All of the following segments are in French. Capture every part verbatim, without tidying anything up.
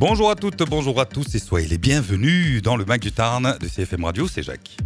Bonjour à toutes, bonjour à tous et soyez les bienvenus dans le Mac du Tarn de C F M Radio, c'est Jacques.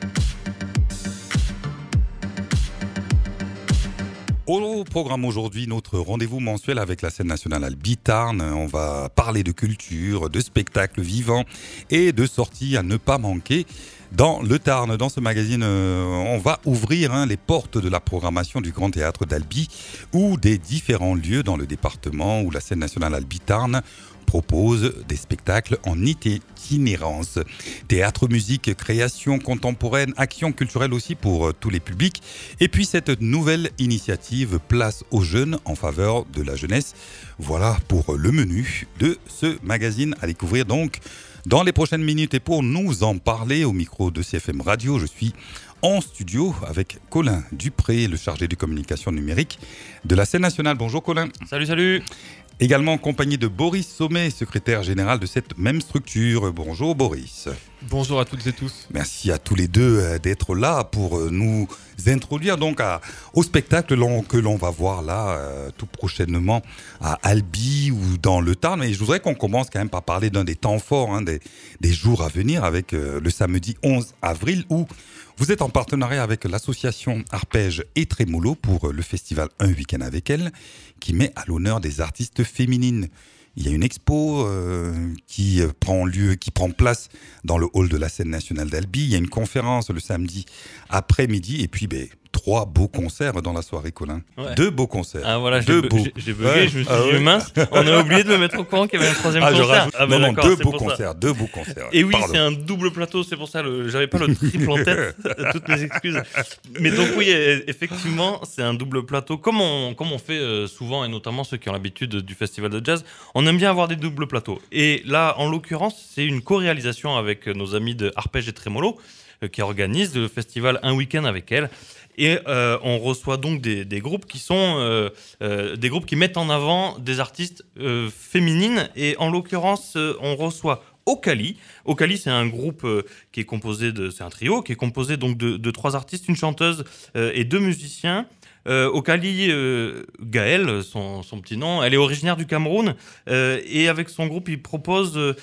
Au programme aujourd'hui, notre rendez-vous mensuel avec la scène nationale Albi Tarn. On va parler de culture, de spectacles vivants et de sorties à ne pas manquer. Dans le Tarn, dans ce magazine, euh, on va ouvrir hein, les portes de la programmation du Grand Théâtre d'Albi ou des différents lieux dans le département où la scène nationale Albi Tarn propose des spectacles en itinérance. Théâtre, musique, création contemporaine, action culturelle aussi pour euh, tous les publics. Et puis cette nouvelle initiative Place aux jeunes en faveur de la jeunesse. Voilà pour le menu de ce magazine à découvrir donc dans les prochaines minutes. Et pour nous en parler au micro de C F M Radio, je suis en studio avec Colin Dupré, le chargé de communication numérique de la scène nationale. Bonjour Colin. Salut, salut. Également en compagnie de Boris Sommet, secrétaire général de cette même structure. Bonjour Boris. Bonjour à toutes et tous. Merci à tous les deux d'être là pour nous introduire donc à, au spectacle que l'on va voir là euh, tout prochainement à Albi ou dans le Tarn. Mais je voudrais qu'on commence quand même par parler d'un des temps forts, hein, des, des jours à venir avec euh, le samedi onze avril où vous êtes en partenariat avec l'association Arpège et Trémolo pour le festival Un Week-end avec elle, qui met à l'honneur des artistes féminines. Il y a une expo euh, qui prend lieu, qui prend place dans le hall de la scène nationale d'Albi. Il y a une conférence le samedi après-midi et puis ben, trois beaux concerts dans la soirée, Colin. Ouais. Deux beaux concerts. Ah voilà, j'ai, deux bu- beaux. j'ai, j'ai bugué, ouais. je me suis ah, dit ouais. mince, on a oublié de me mettre au courant qu'il y avait un troisième ah, concert. Rajoute... Ah ben non, non, deux beaux concerts, ça. deux beaux concerts. Et oui, Pardon. c'est un double plateau, c'est pour ça, le... j'avais pas le triple en tête, toutes mes excuses. Mais donc oui, effectivement, c'est un double plateau, comme on, comme on fait euh, souvent, et notamment ceux qui ont l'habitude du festival de jazz, on aime bien avoir des doubles plateaux. Et là, en l'occurrence, c'est une co-réalisation avec nos amis de Arpège et Trémolo, euh, qui organisent le festival Un Week-end avec elle. Et euh, on reçoit donc des, des groupes qui sont euh, euh, des groupes qui mettent en avant des artistes euh, féminines. Et en l'occurrence, euh, on reçoit Ocali. Ocali, c'est un groupe euh, qui est composé de, c'est un trio qui est composé donc de, de trois artistes, une chanteuse euh, et deux musiciens. Euh, Ocali euh, Gaëlle, son, son petit nom, elle est originaire du Cameroun euh, et avec son groupe, il propose euh,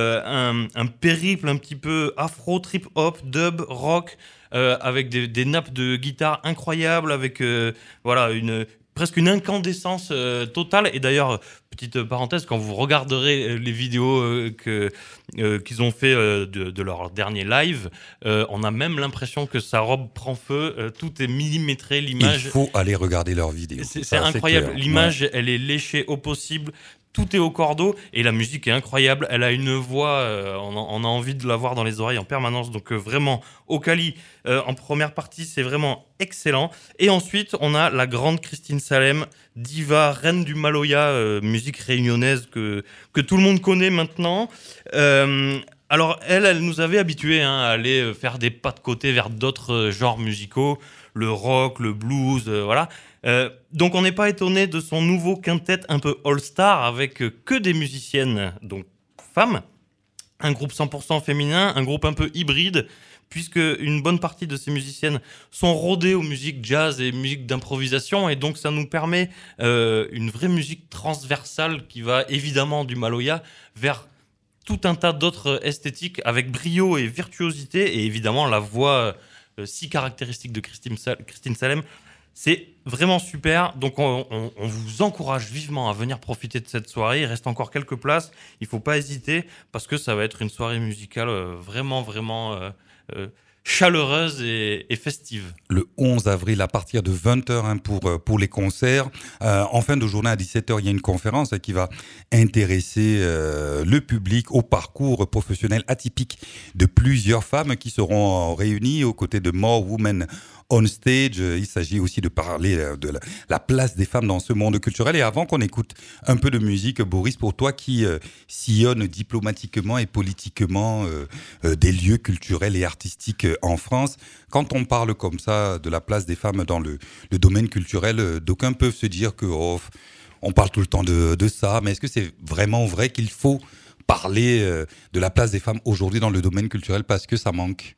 un, un périple un petit peu afro, trip-hop, dub, rock, euh, avec des, des nappes de guitare incroyables, avec euh, voilà une presque une incandescence euh, totale. Et d'ailleurs, petite parenthèse, quand vous regarderez les vidéos euh, que, euh, qu'ils ont fait euh, de, de leur dernier live, euh, on a même l'impression que sa robe prend feu, euh, tout est millimétré, l'image... Il faut aller regarder leurs vidéos. C'est, Ça, c'est incroyable, c'est l'image, ouais. elle est léchée au possible, tout est au cordeau, et la musique est incroyable, elle a une voix, euh, on, a, on a envie de la voir dans les oreilles en permanence, donc euh, vraiment, Ocali, euh, en première partie, c'est vraiment excellent. Et ensuite, on a la grande Christine Salem, diva, reine du Maloya, euh, musique réunionnaise que, que tout le monde connaît maintenant. Euh, alors, elle, elle nous avait habitués hein, à aller faire des pas de côté vers d'autres genres musicaux, le rock, le blues, euh, voilà. Euh, donc on n'est pas étonné de son nouveau quintet un peu all-star avec que des musiciennes, donc femmes, un groupe cent pour cent féminin, un groupe un peu hybride, puisque une bonne partie de ces musiciennes sont rodées aux musiques jazz et musiques d'improvisation, et donc ça nous permet euh, une vraie musique transversale qui va évidemment du Maloya vers tout un tas d'autres esthétiques avec brio et virtuosité, et évidemment la voix euh, si caractéristique de Christine, Sal- Christine Salem. C'est vraiment super, donc on, on, on vous encourage vivement à venir profiter de cette soirée. Il reste encore quelques places, il ne faut pas hésiter parce que ça va être une soirée musicale vraiment, vraiment euh, euh, chaleureuse et, et festive. Le onze avril à partir de vingt heures hein, pour, pour les concerts. Euh, en fin de journée à dix-sept heures, il y a une conférence hein, qui va intéresser euh, le public au parcours professionnel atypique de plusieurs femmes qui seront réunies aux côtés de More Women on Stage. Il s'agit aussi de parler de la, la place des femmes dans ce monde culturel. Et avant qu'on écoute un peu de musique, Boris, pour toi qui euh, sillonne diplomatiquement et politiquement euh, euh, des lieux culturels et artistiques euh, en France, quand on parle comme ça de la place des femmes dans le, le domaine culturel, euh, d'aucuns peuvent se dire que oh, on parle tout le temps de, de ça, mais est-ce que c'est vraiment vrai qu'il faut parler euh, de la place des femmes aujourd'hui dans le domaine culturel parce que ça manque ?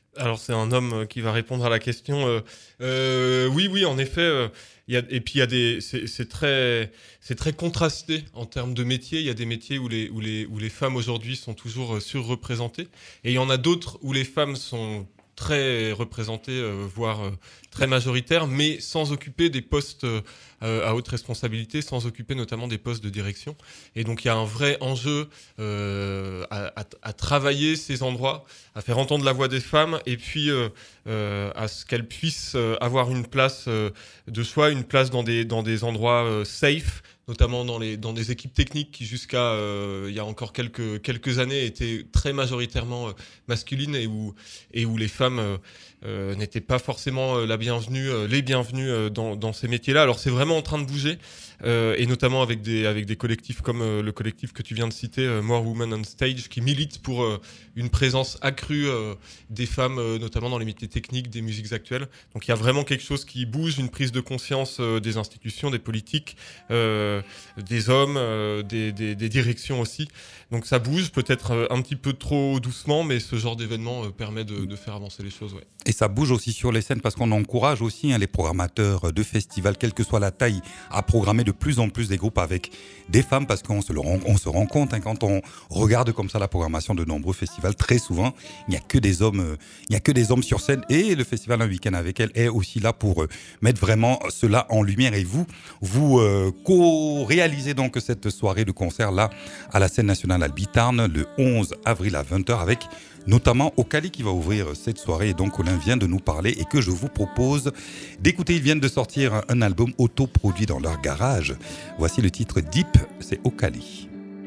Alors c'est un homme qui va répondre à la question. Euh, euh, oui, oui, en effet. Euh, y a, et puis il y a des, c'est, c'est très, c'est très contrasté en termes de métiers. Il y a des métiers où les, où les, où les femmes aujourd'hui sont toujours surreprésentées, et il y en a d'autres où les femmes sont très représentées, euh, voire euh, très majoritaires, mais sans occuper des postes euh, à haute responsabilité, sans occuper notamment des postes de direction. Et donc il y a un vrai enjeu euh, à, à, à travailler ces endroits, à faire entendre la voix des femmes, et puis euh, euh, à ce qu'elles puissent avoir une place euh, de soi, une place dans des, dans des endroits euh, safe, notamment dans, les, dans des équipes techniques qui jusqu'à euh, il y a encore quelques, quelques années étaient très majoritairement euh, masculines, et où, et où les femmes euh, euh, n'étaient pas forcément euh, la bienvenue, euh, les bienvenues euh, dans, dans ces métiers-là. Alors c'est vraiment en train de bouger, euh, et notamment avec des, avec des collectifs comme euh, le collectif que tu viens de citer, euh, More Women on Stage, qui milite pour euh, une présence accrue euh, des femmes, euh, notamment dans les métiers techniques, des musiques actuelles. Donc il y a vraiment quelque chose qui bouge, une prise de conscience euh, des institutions, des politiques, euh, des hommes, euh, des, des, des directions aussi. Donc ça bouge, peut-être un petit peu trop doucement, mais ce genre d'événement euh, permet de, de faire avancer les choses. Ouais. Et ça bouge aussi sur les scènes, parce qu'on encourage aussi hein, les programmateurs de festivals, quelle que soit la taille, à programmer de plus en plus des groupes avec des femmes, parce qu'on se, le rend, on se rend compte hein, quand on regarde comme ça la programmation de nombreux festivals, très souvent il n'y a que des hommes, euh, il n'y a que des hommes sur scène, et le festival Un Week-end avec elle est aussi là pour euh, mettre vraiment cela en lumière. Et vous, vous euh, co-réalisez donc cette soirée de concert là à la scène nationale Albitarn le onze avril à vingt heures, avec notamment Okali qui va ouvrir cette soirée, et donc Colin vient de nous parler et que je vous propose d'écouter. Ils viennent de sortir un album autoproduit dans leur garage. Voici le titre Deep, c'est Okali.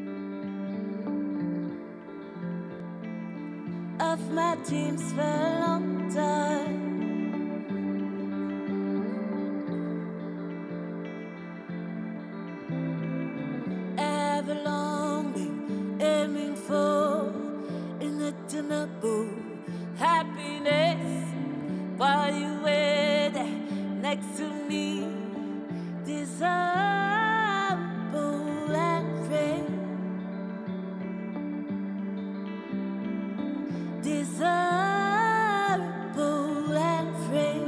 Of my dreams for a long time. Ever longing, aiming for inattainable happiness. While you were there next to me, desirable and rare. Desirable and rare.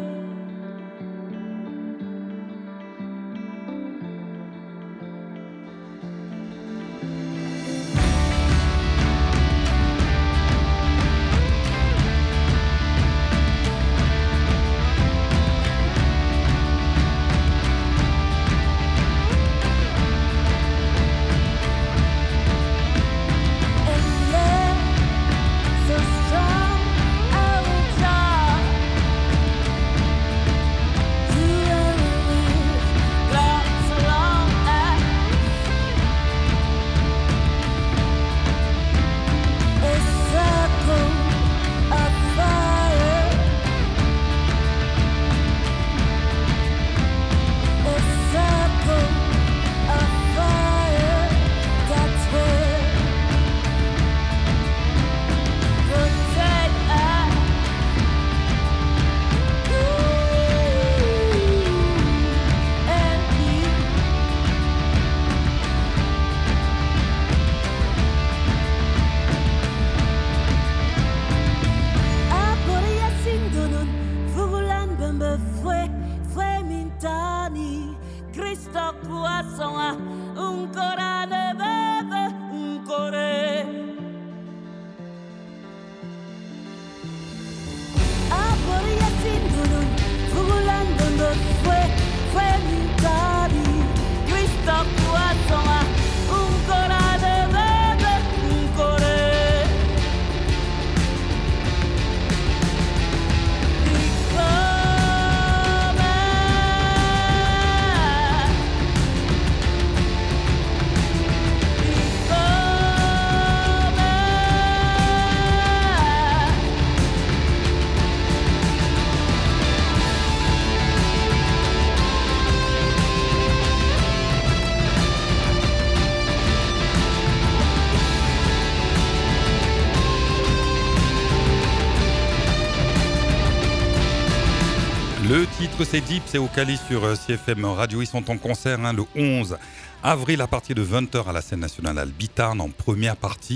Le titre c'est Deep, c'est Okali sur C F M Radio. Ils sont en concert hein, le onze avril à partir de vingt heures à la scène nationale Albitarn en première partie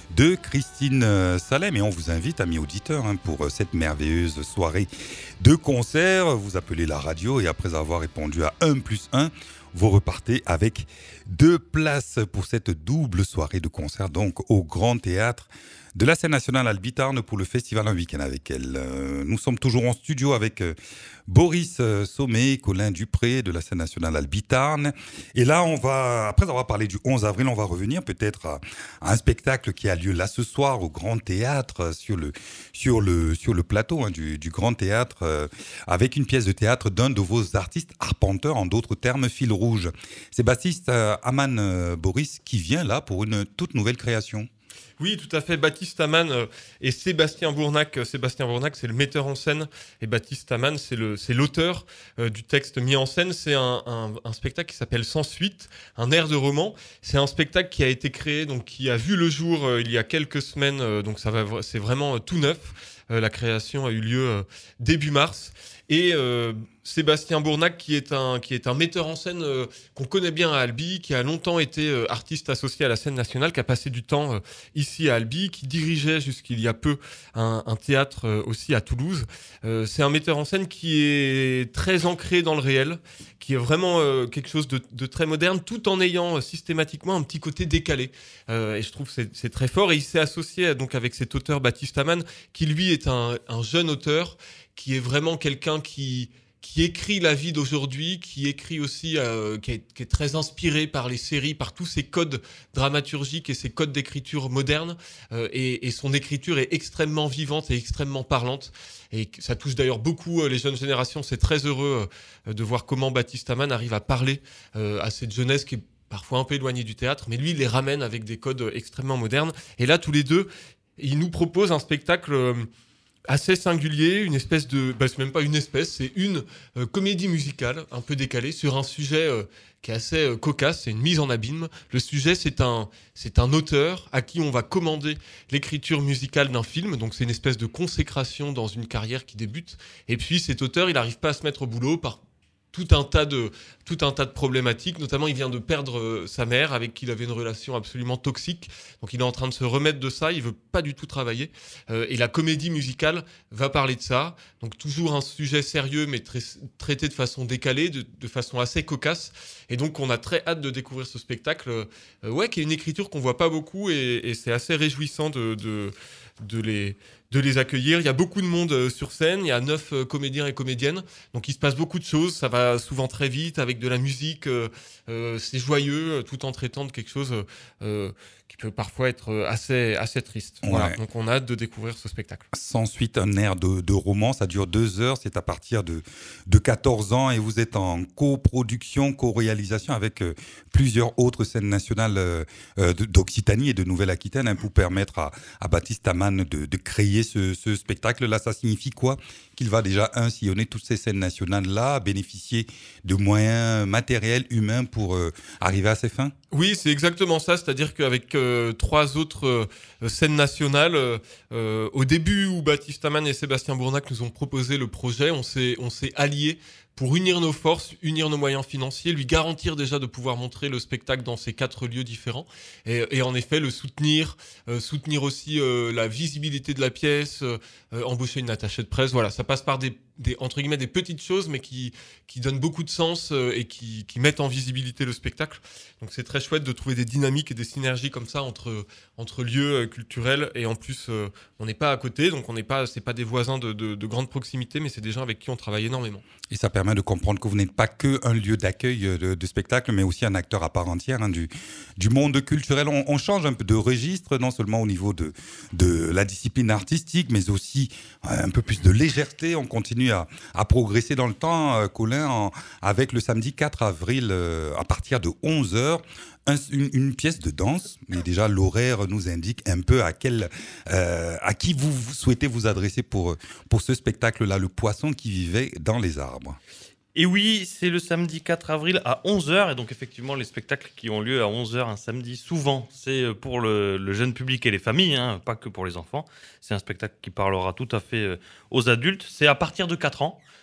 de Christine euh, Salem. Et on vous invite, amis auditeurs, hein, pour euh, cette merveilleuse soirée de concert. Vous appelez la radio et après avoir répondu à un plus un, vous repartez avec deux places pour cette double soirée de concert, donc au Grand Théâtre de la Scène nationale Albitarne pour le festival Un week-end avec elle. Euh, nous sommes toujours en studio avec euh, Boris euh, Sommet, Colin Dupré de la Scène nationale Albitarne. Et là, on va, après avoir parlé du onze avril, on va revenir peut-être à, à un spectacle qui a lieu là ce soir au Grand Théâtre, sur le, sur le, sur le plateau hein, du, du Grand Théâtre, euh, avec une pièce de théâtre d'un de vos artistes arpenteurs, en d'autres termes, fil rouge. C'est Baptiste euh, Aman euh, Boris qui vient là pour une toute nouvelle création. Oui, tout à fait. Baptiste Aman euh, et Sébastien Bournac. Sébastien Bournac, c'est le metteur en scène et Baptiste Aman, c'est, le, c'est l'auteur euh, du texte mis en scène. C'est un, un, un spectacle qui s'appelle Sans suite, un air de roman. C'est un spectacle qui a été créé, donc qui a vu le jour euh, il y a quelques semaines. Euh, donc ça va, c'est vraiment euh, tout neuf. Euh, la création a eu lieu euh, début mars. Et euh, Sébastien Bournac, qui est un, qui est un metteur en scène euh, qu'on connaît bien à Albi, qui a longtemps été euh, artiste associé à la Scène nationale, qui a passé du temps euh, ici à Albi, qui dirigeait jusqu'il y a peu un, un théâtre euh, aussi à Toulouse. Euh, c'est un metteur en scène qui est très ancré dans le réel, qui est vraiment euh, quelque chose de, de très moderne, tout en ayant euh, systématiquement un petit côté décalé. Euh, et je trouve que c'est, c'est très fort. Et il s'est associé donc avec cet auteur Baptiste Aman, qui lui est un, un jeune auteur, qui est vraiment quelqu'un qui, qui écrit la vie d'aujourd'hui, qui écrit aussi, euh, qui, est, qui est très inspiré par les séries, par tous ces codes dramaturgiques et ces codes d'écriture modernes. Euh, et, et son écriture est extrêmement vivante et extrêmement parlante. Et ça touche d'ailleurs beaucoup euh, les jeunes générations. C'est très heureux euh, de voir comment Baptiste Aman arrive à parler euh, à cette jeunesse qui est parfois un peu éloignée du théâtre, mais lui, il les ramène avec des codes extrêmement modernes. Et là, tous les deux, il nous propose un spectacle Euh, assez singulier, une espèce de... Bah, c'est même pas une espèce, c'est une euh, comédie musicale un peu décalée sur un sujet euh, qui est assez euh, cocasse, c'est une mise en abîme. Le sujet, c'est un, c'est un auteur à qui on va commander l'écriture musicale d'un film, donc c'est une espèce de consécration dans une carrière qui débute. Et puis cet auteur, il n'arrive pas à se mettre au boulot par tout un tas de tout un tas de problématiques, notamment il vient de perdre euh, sa mère avec qui il avait une relation absolument toxique, donc il est en train de se remettre de ça, il veut pas du tout travailler, euh, et la comédie musicale va parler de ça, donc toujours un sujet sérieux mais tra- traité de façon décalée, de, de façon assez cocasse, et donc on a très hâte de découvrir ce spectacle, euh, ouais, qui est une écriture qu'on voit pas beaucoup, et, et c'est assez réjouissant de, de, de les de les accueillir. Il y a beaucoup de monde euh, sur scène, il y a neuf euh, comédiens et comédiennes, donc il se passe beaucoup de choses, ça va souvent très vite, avec de la musique, euh, euh, c'est joyeux, tout en traitant de quelque chose euh, qui peut parfois être assez, assez triste. Ouais. Voilà, donc on a hâte de découvrir ce spectacle. Sans suite, un air de, de roman, ça dure deux heures, c'est à partir de, de quatorze ans et vous êtes en coproduction, co-réalisation avec euh, plusieurs autres scènes nationales euh, euh, d'Occitanie et de Nouvelle-Aquitaine hein, pour permettre à, à Baptiste Aman de, de créer ce, ce spectacle-là. Ça signifie quoi? Qu'il va déjà un sillonner toutes ces scènes nationales-là, bénéficier de moyens matériels, humains pour euh, arriver à ses fins? Oui, c'est exactement ça, c'est-à-dire qu'avec euh, trois autres euh, scènes nationales, euh, euh, au début où Baptiste Aman et Sébastien Bournac nous ont proposé le projet, on s'est, on s'est alliés pour unir nos forces, unir nos moyens financiers, lui garantir déjà de pouvoir montrer le spectacle dans ces quatre lieux différents, et, et en effet le soutenir, euh, soutenir aussi euh, la visibilité de la pièce, euh, euh, embaucher une attachée de presse, voilà, ça passe par des, des entre guillemets des petites choses, mais qui qui donnent beaucoup de sens euh, et qui qui mettent en visibilité le spectacle. Donc c'est très chouette de trouver des dynamiques et des synergies comme ça entre entre lieux euh, culturels, et en plus euh, on n'est pas à côté, donc on n'est pas, c'est pas des voisins de, de de grande proximité, mais c'est des gens avec qui on travaille énormément. Et ça permet de comprendre que vous n'êtes pas que un lieu d'accueil de, de spectacle, mais aussi un acteur à part entière hein, du, du monde culturel. On, on change un peu de registre, non seulement au niveau de, de la discipline artistique, mais aussi un peu plus de légèreté. On continue à, à progresser dans le temps, euh, Colin, en, avec le samedi quatre avril, euh, à partir de onze heures. Un, une, une pièce de danse, mais déjà l'horaire nous indique un peu à quel, euh, à qui vous, vous souhaitez vous adresser pour, pour ce spectacle-là, le poisson qui vivait dans les arbres. Et oui, c'est le samedi quatre avril à onze heures. Et donc, effectivement, les spectacles qui ont lieu à onze heures un samedi, souvent, c'est pour le, le jeune public et les familles, hein, pas que pour les enfants. C'est un spectacle qui parlera tout à fait aux adultes. C'est à partir de quatre ans.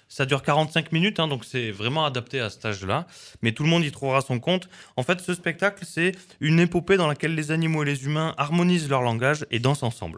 Ça dure quarante-cinq minutes, hein, donc c'est vraiment adapté à cet âge-là. Mais tout le monde y trouvera son compte. En fait, ce spectacle, c'est une épopée dans laquelle les animaux et les humains harmonisent leur langage et dansent ensemble.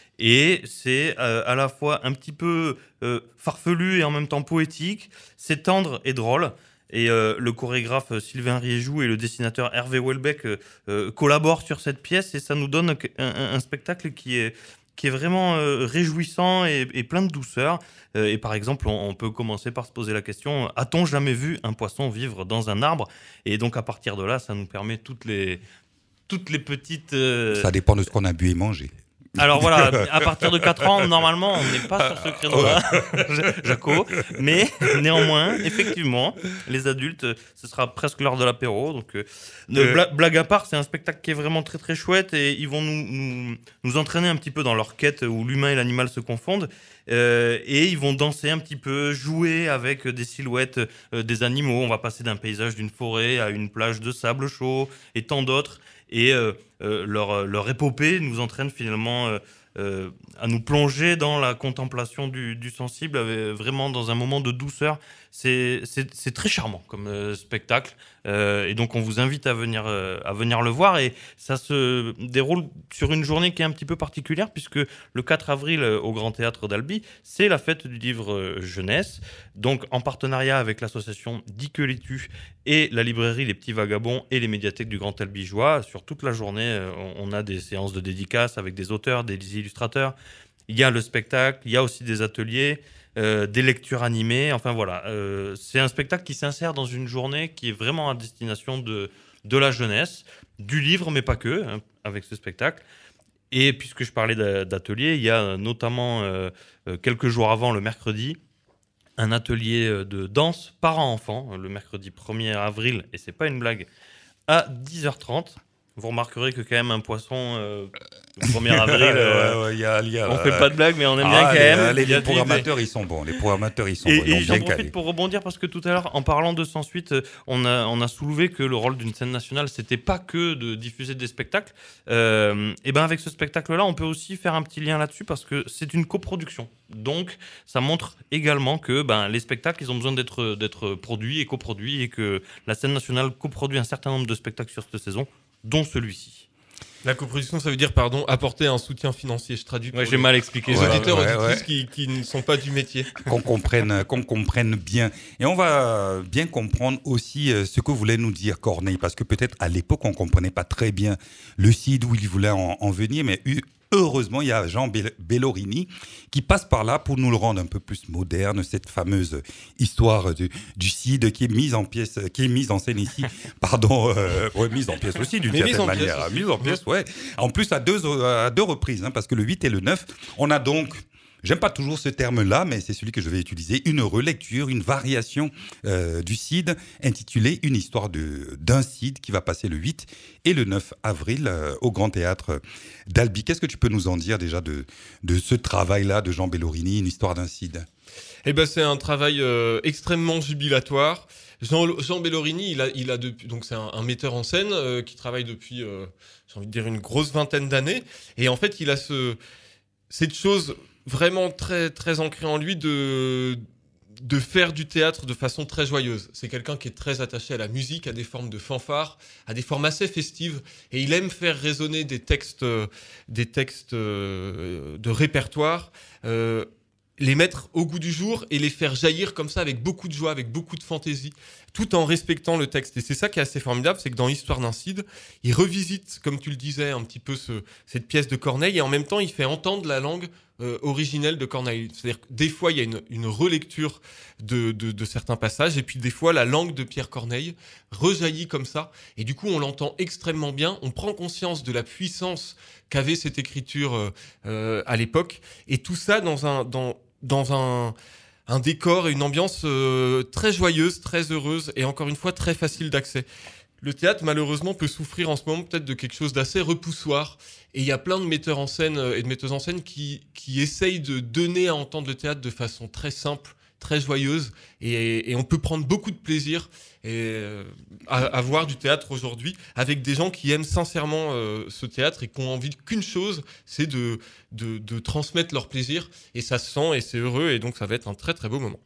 Et c'est euh, à la fois un petit peu euh, farfelu et en même temps poétique. C'est tendre et drôle. Et euh, le chorégraphe Sylvain Riéjou et le dessinateur Hervé Houellebecq euh, euh, collaborent sur cette pièce et ça nous donne un, un, un spectacle qui est, qui est vraiment euh, réjouissant et, et plein de douceur. Euh, et par exemple, on, on peut commencer par se poser la question, a-t-on jamais vu un poisson vivre dans un arbre ? Et donc à partir de là, ça nous permet toutes les, toutes les petites... Euh... Ça dépend de ce qu'on a bu et mangé. Alors voilà, à partir de quatre ans, normalement, on n'est pas sur ce créneau-là, Jaco. Mais néanmoins, effectivement, les adultes, ce sera presque l'heure de l'apéro. Donc, euh, de bla- blague à part, c'est un spectacle qui est vraiment très très chouette et ils vont nous, nous, nous entraîner un petit peu dans leur quête où l'humain et l'animal se confondent. Euh, et ils vont danser un petit peu, jouer avec des silhouettes euh, des animaux. On va passer d'un paysage d'une forêt à une plage de sable chaud et tant d'autres. Et euh, euh, leur, leur épopée nous entraîne finalement euh, euh, à nous plonger dans la contemplation du, du sensible, avec, vraiment dans un moment de douceur. C'est, c'est, c'est très charmant comme euh, spectacle. Euh, et donc on vous invite à venir, euh, à venir le voir. Et ça se déroule sur une journée qui est un petit peu particulière, puisque le quatre avril euh, au Grand Théâtre d'Albi, c'est la fête du livre euh, jeunesse. Donc en partenariat avec l'association Diquelitu et la librairie Les Petits Vagabonds et les médiathèques du Grand Albigeois. Sur toute la journée, euh, on a des séances de dédicaces avec des auteurs, des illustrateurs. Il y a le spectacle, il y a aussi des ateliers, euh, des lectures animées. Enfin voilà, euh, c'est un spectacle qui s'insère dans une journée qui est vraiment à destination de, de la jeunesse, du livre, mais pas que, hein, avec ce spectacle. Et puisque je parlais d'ateliers, il y a notamment euh, quelques jours avant, le mercredi, un atelier de danse parents-enfants, le mercredi premier avril, et c'est pas une blague, à dix heures trente. Vous remarquerez que quand même un poisson euh, le premier avril, euh, ouais, ouais, y a, y a, on euh, fait pas de blague, mais on aime ah, bien quand les, même. Les, Il y a les des- programmateurs, ils sont bons. Les programmateurs, ils sont Et, bons. Ils ont et j'en bien profite calé. pour rebondir parce que tout à l'heure, en parlant de Sans Suite, euh, on a, on a soulevé que le rôle d'une scène nationale, c'était pas que de diffuser des spectacles. Euh, et ben avec ce spectacle-là, on peut aussi faire un petit lien là-dessus parce que c'est une coproduction. Donc, ça montre également que ben, les spectacles, ils ont besoin d'être, d'être produits et coproduits et que la scène nationale coproduit un certain nombre de spectacles sur cette saison, dont celui-ci. La coproduction, ça veut dire, pardon, apporter un soutien financier. Je traduis pour Ouais, j'ai les, mal expliqué. les Ouais, auditeurs ouais, auditrices ouais. Qui, qui ne sont pas du métier. Qu'on comprenne, qu'on comprenne bien. Et on va bien comprendre aussi euh, ce que voulait nous dire Corneille, parce que peut-être à l'époque, on comprenait pas très bien le Cid, où il voulait en, en venir, mais eu- heureusement, il y a Jean Bell- Bellorini qui passe par là pour nous le rendre un peu plus moderne, cette fameuse histoire du, du Cid qui est mise en pièce, qui est mise en scène ici, pardon, euh, ouais, mise en pièce aussi d'une Mais mise certaine en pièce manière, aussi. mise en pièce, ouais. En plus à deux, à deux reprises, hein, parce que le huit et le neuf, on a donc j'aime pas toujours ce terme-là, mais c'est celui que je vais utiliser. Une relecture, une variation euh, du Cid intitulée Une histoire de, d'un Cid qui va passer le huit et le neuf avril euh, au Grand Théâtre d'Albi. Qu'est-ce que tu peux nous en dire déjà de, de ce travail-là de Jean Bellorini, Une histoire d'un Cid ? Eh ben, c'est un travail euh, extrêmement jubilatoire. Jean, Jean Bellorini, il a, il a depuis, donc c'est un, un metteur en scène euh, qui travaille depuis, euh, j'ai envie de dire, une grosse vingtaine d'années. Et en fait, il a ce, cette chose vraiment très, très ancrée en lui de, de faire du théâtre de façon très joyeuse. C'est quelqu'un qui est très attaché à la musique, à des formes de fanfare, à des formes assez festives. Et il aime faire résonner des textes, euh, des textes euh, de répertoire, euh, les mettre au goût du jour et les faire jaillir comme ça avec beaucoup de joie, avec beaucoup de fantaisie, tout en respectant le texte. Et c'est ça qui est assez formidable, c'est que dans Histoire d'un Cid, il revisite, comme tu le disais, un petit peu ce, cette pièce de Corneille et en même temps, il fait entendre la langue euh, originelle de Corneille. C'est-à-dire que des fois, il y a une, une relecture de, de, de certains passages et puis des fois, la langue de Pierre Corneille rejaillit comme ça. Et du coup, on l'entend extrêmement bien. On prend conscience de la puissance qu'avait cette écriture euh, euh, à l'époque. Et tout ça dans un... Dans, dans un, un décor et une ambiance euh, très joyeuse, très heureuse et encore une fois très facile d'accès. Le théâtre, malheureusement, peut souffrir en ce moment peut-être de quelque chose d'assez repoussoir. Et il y a plein de metteurs en scène et de metteuses en scène qui, qui essayent de donner à entendre le théâtre de façon très simple, très joyeuse. Et, et on peut prendre beaucoup de plaisir et, euh, à, à voir du théâtre aujourd'hui avec des gens qui aiment sincèrement euh, ce théâtre et qui ont envie qu'une chose, c'est de, de, de transmettre leur plaisir. Et ça se sent et c'est heureux et donc ça va être un très très beau moment.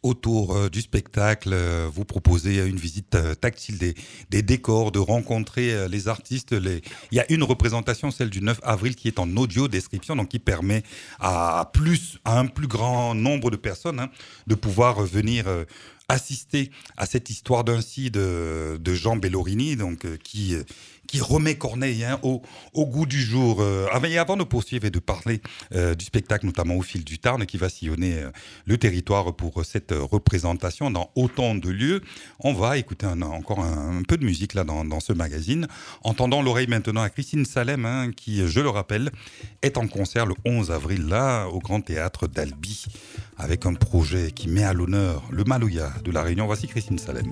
autour euh, du spectacle, euh, vous proposez une visite euh, tactile des, des décors, de rencontrer euh, les artistes. Les... Il y a une représentation, celle du neuf avril, qui est en audio description, donc qui permet à, plus, à un plus grand nombre de personnes hein, de pouvoir euh, venir euh, assister à cette histoire d'Aincy de, de Jean Bellorini, donc, euh, qui... Euh, qui remet Corneille hein, au, au goût du jour. Euh, et avant de poursuivre et de parler euh, du spectacle, notamment au fil du Tarn, qui va sillonner euh, le territoire pour euh, cette euh, représentation dans autant de lieux, on va écouter un, encore un, un peu de musique là dans, dans ce magazine, en tendant l'oreille maintenant à Christine Salem, hein, qui, je le rappelle, est en concert le onze avril là au Grand Théâtre d'Albi, avec un projet qui met à l'honneur le Maloya de la Réunion. Voici Christine Salem.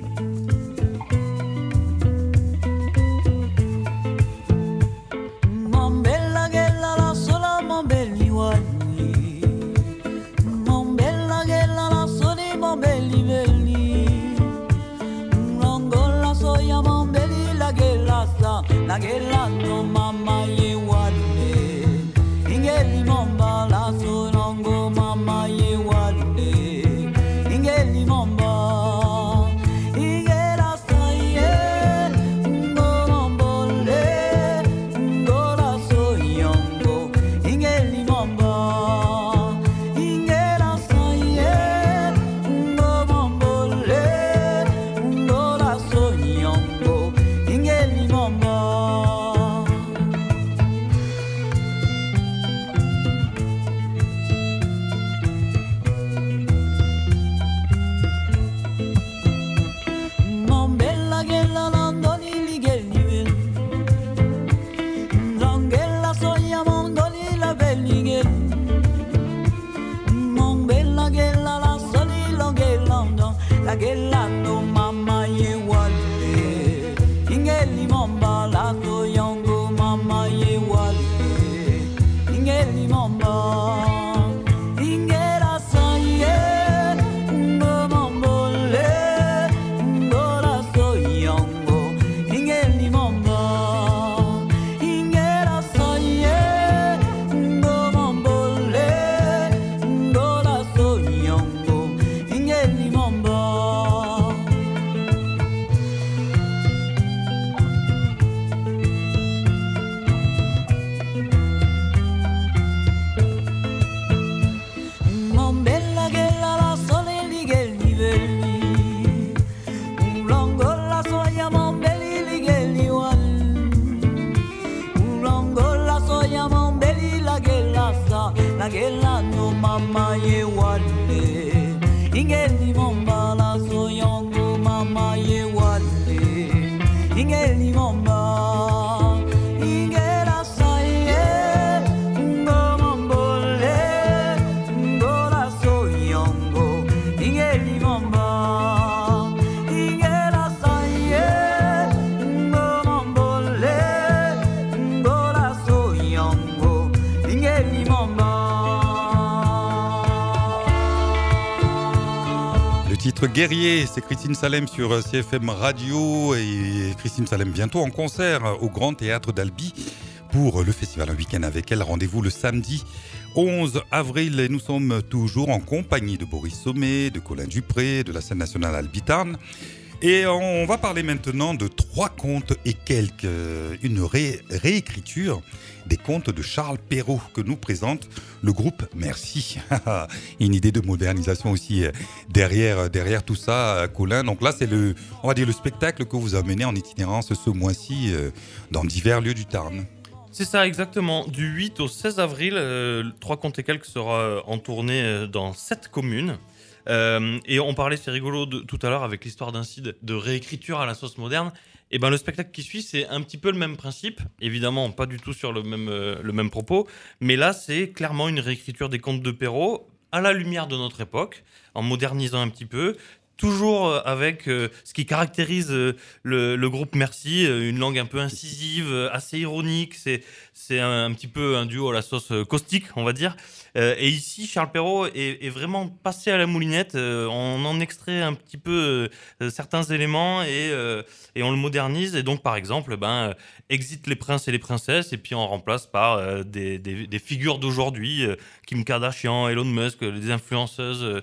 La guerra no mama ye wale ingeli momba la sonongo mama ye wale ingeli momba ingela saye ngorombole ngora soyongo ingeli momba ingela saye ngorombole ngora soyongo ingeli momba. La guerra no mama ye wale ingeli momba la to yongo mama ye wale ingeli momba ingera saye ngo mombole ngora so yongo ingeli momba ingera saye ngo mombole ngora so yongo ingeli momba. La guerra no mama ye wale ingeli momba la soyongo mama ye wale ingeli momba ingela saye ngo mombole ngo la soyongo ingeli momba ingela saye ngo mombole ngo la soyongo ingeli momba. Le titre Guerrier, c'est Christine Salem sur C F M Radio et Christine Salem bientôt en concert au Grand Théâtre d'Albi pour le festival Un Week-end avec elle. Rendez-vous le samedi onze avril et nous sommes toujours en compagnie de Boris Sommet, de Colin Dupré, de la scène nationale Albi Tarn. Et on va parler maintenant de trois contes et quelques, une ré- réécriture des contes de Charles Perrault que nous présente le groupe Merci. Une idée de modernisation aussi derrière, derrière tout ça, Colin. Donc là, c'est le, on va dire le spectacle que vous amenez en itinérance ce mois-ci dans divers lieux du Tarn. C'est ça, exactement. Du huit au seize avril, euh, Trois contes et quelques sera en tournée dans sept communes. Euh, et on parlait, c'est rigolo, de, tout à l'heure avec l'histoire d'Aincy de, de réécriture à la sauce moderne. Et ben le spectacle qui suit, c'est un petit peu le même principe. Évidemment, pas du tout sur le même, euh, le même propos. Mais là, c'est clairement une réécriture des contes de Perrault à la lumière de notre époque, en modernisant un petit peu. Toujours avec euh, ce qui caractérise euh, le, le groupe Merci, euh, une langue un peu incisive, euh, assez ironique. C'est, c'est un, un petit peu un duo à la sauce euh, caustique, on va dire. Euh, et ici, Charles Perrault est, est vraiment passé à la moulinette. Euh, on en extrait un petit peu euh, certains éléments et, euh, et on le modernise. Et donc, par exemple, ben, euh, exit les princes et les princesses et puis on remplace par euh, des, des, des figures d'aujourd'hui, euh, Kim Kardashian, Elon Musk, des influenceuses. Euh,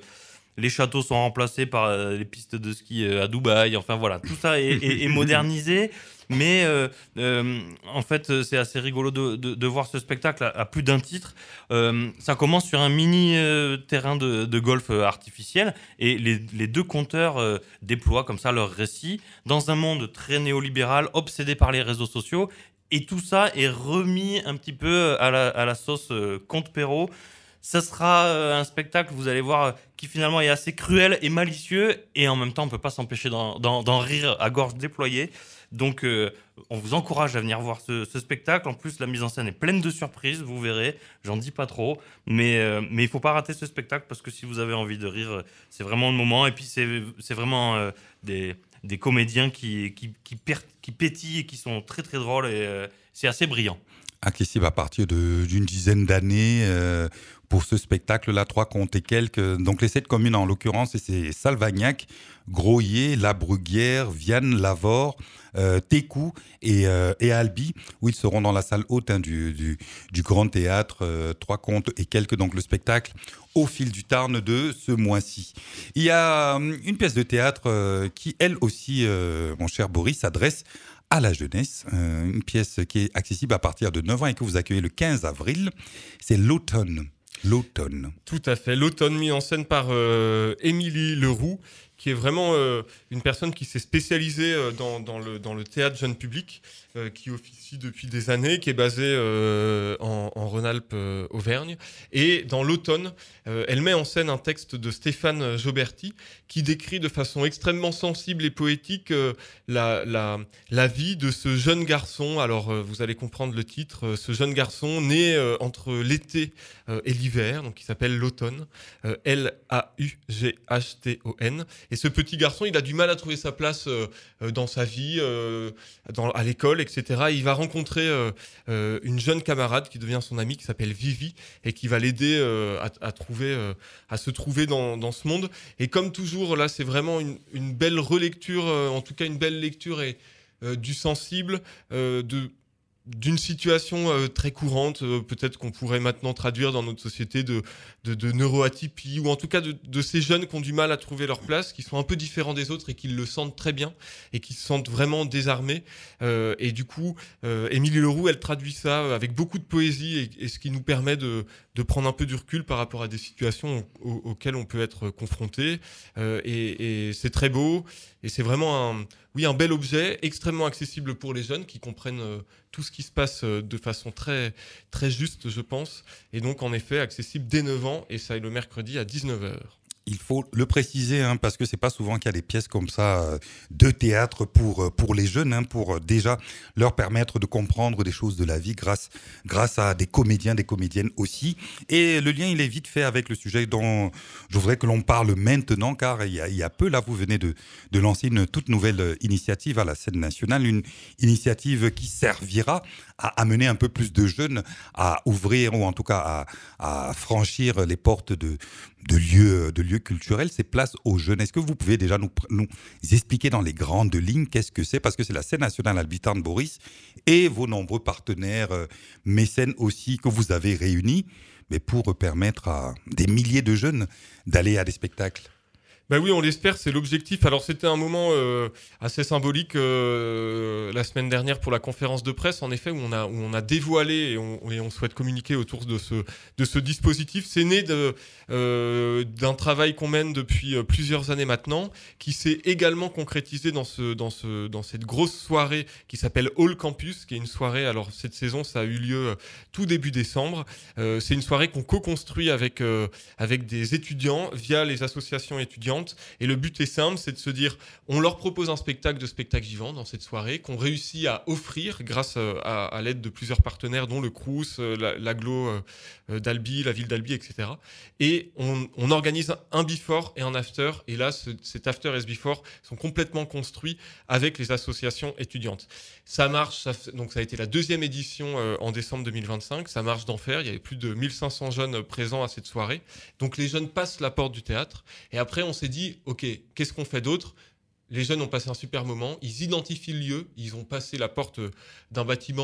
les châteaux sont remplacés par euh, les pistes de ski euh, à Dubaï. Enfin voilà, tout ça est, est, est modernisé. Mais euh, euh, en fait, c'est assez rigolo de, de, de voir ce spectacle à, à plus d'un titre. Euh, ça commence sur un mini euh, terrain de, de golf euh, artificiel et les, les deux conteurs euh, déploient comme ça leur récit dans un monde très néolibéral, obsédé par les réseaux sociaux. Et tout ça est remis un petit peu à la, à la sauce euh, Comte Perrault. Ça sera euh, un spectacle, vous allez voir, euh, qui finalement est assez cruel et malicieux. Et en même temps, on ne peut pas s'empêcher d'en, d'en, d'en rire à gorge déployée. Donc, euh, on vous encourage à venir voir ce, ce spectacle. En plus, la mise en scène est pleine de surprises, vous verrez. J'en dis pas trop. Mais, euh, mais il ne faut pas rater ce spectacle parce que si vous avez envie de rire, c'est vraiment le moment. Et puis, c'est, c'est vraiment euh, des, des comédiens qui, qui, qui, per, qui pétillent et qui sont très, très drôles. Et euh, c'est assez brillant. Accessible à partir de, d'une dizaine d'années euh, pour ce spectacle-là, trois contes et quelques. Donc les sept communes en l'occurrence, c'est Salvagnac, Groyer, La Bruguière, Vianne, Lavore, euh, Técou et, euh, et Albi, où ils seront dans la salle haute hein, du, du, du Grand Théâtre, euh, trois contes et quelques, donc le spectacle au fil du Tarn de ce mois-ci. Il y a euh, une pièce de théâtre euh, qui, elle aussi, euh, mon cher Boris, s'adresse à la jeunesse, euh, une pièce qui est accessible à partir de neuf ans et que vous accueillez le quinze avril, c'est l'automne. L'automne. Tout à fait, l'automne mis en scène par euh, Émilie Leroux, qui est vraiment euh, une personne qui s'est spécialisée euh, dans, dans, le, dans le théâtre jeune public, euh, qui officie depuis des années, qui est basée euh, en, en Rhône-Alpes, euh, Auvergne. Et dans l'automne, euh, elle met en scène un texte de Stéphane Joberti, qui décrit de façon extrêmement sensible et poétique euh, la, la, la vie de ce jeune garçon. Alors, euh, vous allez comprendre le titre, euh, ce jeune garçon né euh, entre l'été euh, et l'hiver, donc qui s'appelle l'automne, euh, L A U G H T O N. Et ce petit garçon, il a du mal à trouver sa place euh, dans sa vie, euh, dans, à l'école, et cetera. Il va rencontrer euh, euh, une jeune camarade qui devient son amie, qui s'appelle Vivi, et qui va l'aider euh, à, à, trouver, euh, à se trouver dans, dans ce monde. Et comme toujours, là, c'est vraiment une, une belle relecture, euh, en tout cas une belle lecture et, euh, du sensible, euh, de... d'une situation euh, très courante, euh, peut-être qu'on pourrait maintenant traduire dans notre société de, de, de neuroatypie, ou en tout cas de, de ces jeunes qui ont du mal à trouver leur place, qui sont un peu différents des autres et qui le sentent très bien et qui se sentent vraiment désarmés. Euh, et du coup, euh, Émilie Leroux, elle traduit ça avec beaucoup de poésie et, et ce qui nous permet de, de prendre un peu du recul par rapport à des situations aux, auxquelles on peut être confronté. Euh, et, et c'est très beau et c'est vraiment un... Oui, un bel objet, extrêmement accessible pour les jeunes qui comprennent euh, tout ce qui se passe euh, de façon très, très juste, je pense. Et donc, en effet, accessible dès neuf ans, et ça est le mercredi à dix-neuf heures. Il faut le préciser, hein, parce que c'est pas souvent qu'il y a des pièces comme ça euh, de théâtre pour, euh, pour les jeunes, hein, pour euh, déjà leur permettre de comprendre des choses de la vie grâce, grâce à des comédiens, des comédiennes aussi. Et le lien, il est vite fait avec le sujet dont je voudrais que l'on parle maintenant, car il y a, il y a peu, là, vous venez de, de lancer une toute nouvelle initiative à la scène nationale, une initiative qui servira à amener un peu plus de jeunes à ouvrir, ou en tout cas à, à franchir les portes de, de lieux, de lieux culturels, c'est place aux jeunes. Est-ce que vous pouvez déjà nous, nous expliquer dans les grandes lignes qu'est-ce que c'est? Parce que c'est la scène nationale Albitarn Boris et vos nombreux partenaires euh, mécènes aussi que vous avez réunis, mais pour permettre à des milliers de jeunes d'aller à des spectacles. Ben oui, on l'espère, c'est l'objectif. Alors c'était un moment euh, assez symbolique euh, la semaine dernière pour la conférence de presse, en effet, où on a, où on a dévoilé et on, et on souhaite communiquer autour de ce, de ce dispositif. C'est né de, euh, d'un travail qu'on mène depuis euh, plusieurs années maintenant, qui s'est également concrétisé dans, ce, dans, ce, dans cette grosse soirée qui s'appelle All Campus, qui est une soirée, alors cette saison, ça a eu lieu euh, tout début décembre. Euh, c'est une soirée qu'on co-construit avec, euh, avec des étudiants via les associations étudiantes. Et le but est simple, c'est de se dire, on leur propose un spectacle de spectacle vivant dans cette soirée qu'on réussit à offrir grâce à, à l'aide de plusieurs partenaires, dont le Crous, l'Aglo d'Albi, la ville d'Albi, et cetera. Et on, on organise un before et un after. Et là, ce, cet after et ce before sont complètement construits avec les associations étudiantes. Ça marche, ça, donc ça a été la deuxième édition euh, en décembre deux mille vingt-cinq. Ça marche d'enfer. Il y avait plus de mille cinq cents jeunes présents à cette soirée. Donc les jeunes passent la porte du théâtre. Et après, on s'est dit, ok, qu'est-ce qu'on fait d'autre? Les jeunes ont passé un super moment, ils identifient le lieu, ils ont passé la porte d'un bâtiment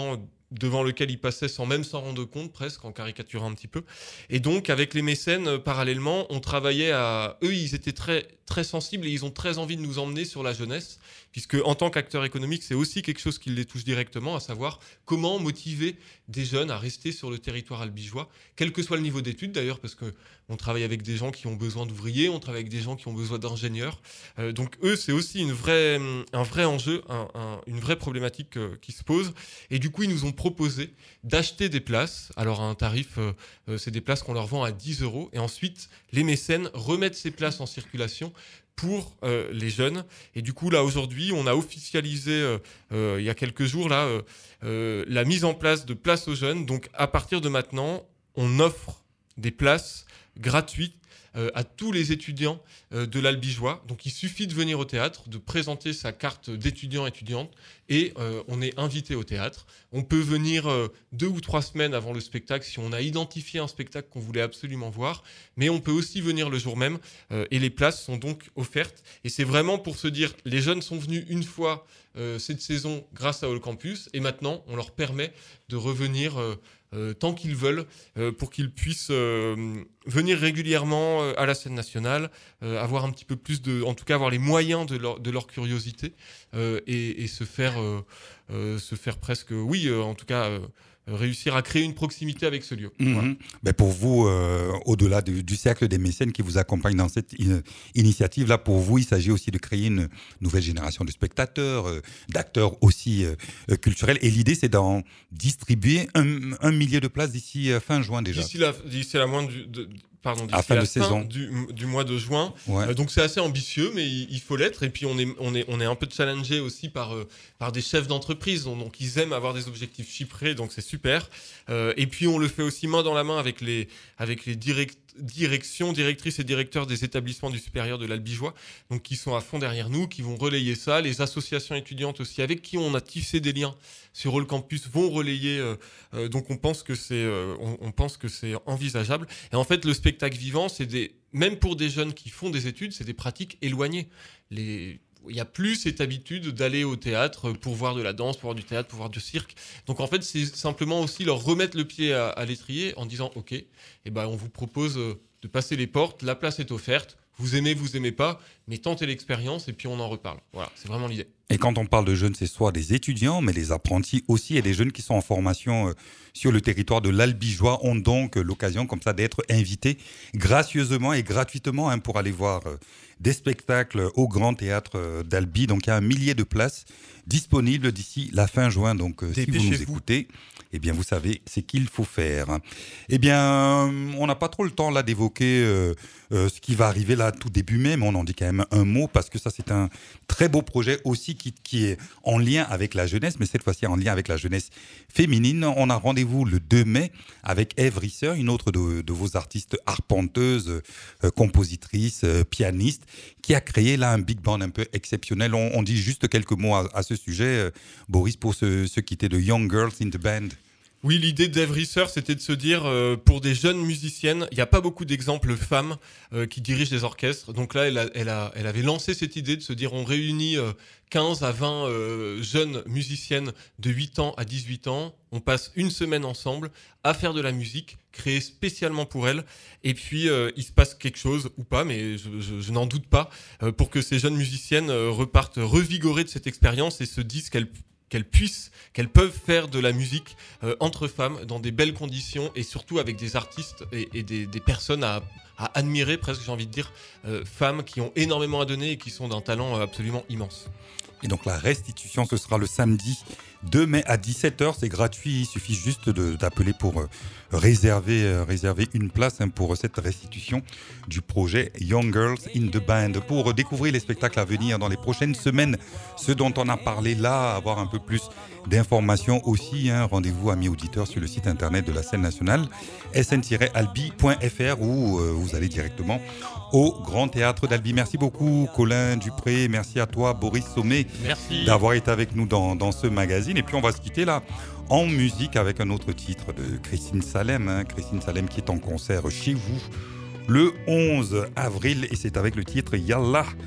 devant lequel ils passaient sans même s'en rendre compte, presque, en caricaturant un petit peu. Et donc, avec les mécènes, euh, parallèlement, on travaillait à... Eux, ils étaient très, très sensibles et ils ont très envie de nous emmener sur la jeunesse, puisque en tant qu'acteur économique, c'est aussi quelque chose qui les touche directement, à savoir comment motiver des jeunes à rester sur le territoire albigeois, quel que soit le niveau d'études d'ailleurs, parce qu'on travaille avec des gens qui ont besoin d'ouvriers, on travaille avec des gens qui ont besoin d'ingénieurs. Euh, donc eux, c'est aussi une vraie, un vrai enjeu, un, un, une vraie problématique euh, qui se pose. Et du coup, ils nous ont proposé d'acheter des places. Alors à un tarif, euh, euh, c'est des places qu'on leur vend à dix euros. Et ensuite, les mécènes remettent ces places en circulation pour euh, les jeunes. Et du coup, là, aujourd'hui, on a officialisé, euh, euh, il y a quelques jours, là, euh, euh, la mise en place de places aux jeunes. Donc, à partir de maintenant, on offre des places gratuites euh, à tous les étudiants euh, de l'Albigeois. Donc, il suffit de venir au théâtre, de présenter sa carte d'étudiant-étudiante et euh, on est invité au théâtre. On peut venir euh, deux ou trois semaines avant le spectacle si on a identifié un spectacle qu'on voulait absolument voir, mais on peut aussi venir le jour même euh, et les places sont donc offertes. Et c'est vraiment pour se dire, les jeunes sont venus une fois euh, cette saison grâce à All Campus et maintenant on leur permet de revenir euh, euh, tant qu'ils veulent euh, pour qu'ils puissent euh, venir régulièrement euh, à la scène nationale, euh, avoir un petit peu plus de, en tout cas avoir les moyens de leur, de leur curiosité euh, et, et se faire Euh, euh, se faire presque, oui, euh, en tout cas, euh, réussir à créer une proximité avec ce lieu. Mmh. Voilà. Ben pour vous, euh, au-delà du, du cercle des mécènes qui vous accompagnent dans cette in- initiative-là, pour vous, il s'agit aussi de créer une nouvelle génération de spectateurs, euh, d'acteurs aussi euh, euh, culturels. Et l'idée, c'est d'en distribuer un, un millier de places d'ici euh, fin juin déjà. D'ici la, d'ici la moindre du, de, pardon, d'ici À fin la de fin saison. du, du mois de juin. Ouais. Euh, donc c'est assez ambitieux, mais il, il faut l'être. Et puis on est, on est, on est un peu challengé aussi par, euh, par des chefs d'entreprise. Donc, donc ils aiment avoir des objectifs chiffrés, donc c'est super. Euh, et puis on le fait aussi main dans la main avec les, avec les direct, directions, directrices et directeurs des établissements du supérieur de l'Albigeois, donc qui sont à fond derrière nous, qui vont relayer ça. Les associations étudiantes aussi, avec qui on a tissé des liens sur All Campus, vont relayer. Euh, euh, donc on pense que c'est, euh, on, on pense que c'est envisageable. Et en fait, le spectacle vivant, c'est des, même pour des jeunes qui font des études, c'est des pratiques éloignées. Les Il n'y a plus cette habitude d'aller au théâtre pour voir de la danse, pour voir du théâtre, pour voir du cirque. Donc en fait, c'est simplement aussi leur remettre le pied à, à l'étrier en disant « Ok, eh ben, on vous propose de passer les portes, la place est offerte, vous aimez, vous aimez pas, mais tentez l'expérience et puis on en reparle. » Voilà, c'est vraiment l'idée. Et quand on parle de jeunes, c'est soit des étudiants, mais les apprentis aussi, et des jeunes qui sont en formation euh, sur le territoire de l'Albigeois ont donc euh, l'occasion comme ça d'être invités gracieusement et gratuitement hein, pour aller voir euh, des spectacles au Grand Théâtre euh, d'Albi. Donc il y a un millier de places disponibles d'ici la fin juin. Donc euh, si vous nous Dépêchez-vous. écoutez, eh bien vous savez ce qu'il faut faire. Eh bien, euh, on n'a pas trop le temps là d'évoquer euh, euh, ce qui va arriver là tout début mai, mais on en dit quand même un mot parce que ça c'est un très beau projet aussi qui, qui est en lien avec la jeunesse, mais cette fois-ci en lien avec la jeunesse féminine. On a rendez-vous le deux mai avec Ève Risser, une autre de, de vos artistes arpenteuses, euh, compositrices, euh, pianistes, qui a créé là un big band un peu exceptionnel. On, on dit juste quelques mots à, à ce sujet, euh, Boris, pour se, se quitter de Young Girls in the Band. Oui, l'idée d'Ève Risser, c'était de se dire, euh, pour des jeunes musiciennes, il n'y a pas beaucoup d'exemples femmes euh, qui dirigent des orchestres. Donc là, elle, a, elle, a, elle avait lancé cette idée de se dire, on réunit euh, quinze à vingt euh, jeunes musiciennes de huit ans à dix-huit ans. On passe une semaine ensemble à faire de la musique, créée spécialement pour elles. Et puis, euh, il se passe quelque chose, ou pas, mais je, je, je n'en doute pas, euh, pour que ces jeunes musiciennes euh, repartent revigorées de cette expérience et se disent qu'elles qu'elles puissent, qu'elles peuvent faire de la musique euh, entre femmes dans des belles conditions et surtout avec des artistes et, et des, des personnes à, à admirer, presque j'ai envie de dire, euh, femmes qui ont énormément à donner et qui sont d'un talent euh, absolument immense. Et donc la restitution, ce sera le samedi deux mai à dix-sept heures. C'est gratuit, il suffit juste de, d'appeler pour euh, réserver, euh, réserver une place hein, pour cette restitution du projet Young Girls in the Band. Pour découvrir les spectacles à venir dans les prochaines semaines, ceux dont on a parlé là, avoir un peu plus d'informations aussi, hein, rendez-vous amis auditeurs sur le site internet de la scène nationale, s n tiret albi point f r, où euh, vous allez directement au Grand Théâtre d'Albi. Merci beaucoup Colin Dupré, merci à toi Boris Sommet Merci. d'avoir été avec nous dans, dans ce magazine. Et puis on va se quitter là en musique avec un autre titre de Christine Salem, hein. Christine Salem qui est en concert chez vous le onze avril et c'est avec le titre Yallah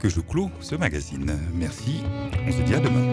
que je clôt ce magazine. Merci, on se dit à demain.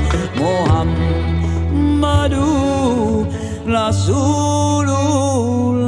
Rasulullah